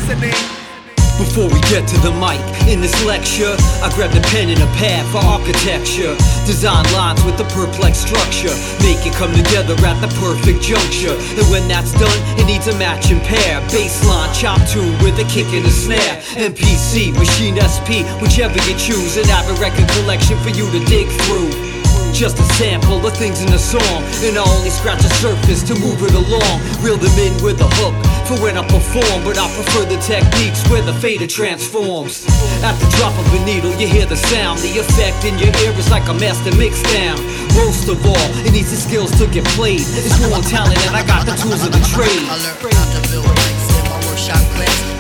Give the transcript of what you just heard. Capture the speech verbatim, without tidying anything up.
listening. Before we get to the mic, in this lecture, I grab the pen and a pad for architecture. Design lines with the perplex structure, make it come together at the perfect juncture. And when that's done, it needs a matching pair. Bassline, chop tune with a kick and a snare. M P C, Machine S P, whichever you choose. And I have a record collection for you to dig through. Just a sample of things in the song, and I only scratch the surface to move it along. Reel them in with a hook for when I perform, but I prefer the techniques where the fader transforms. At the drop of a needle, you hear the sound. The effect in your ear is like a master mix down. Most of all, it needs the skills to get played. It's more talent, and I got the tools of the trade. I learned how to build mics in my workshop class.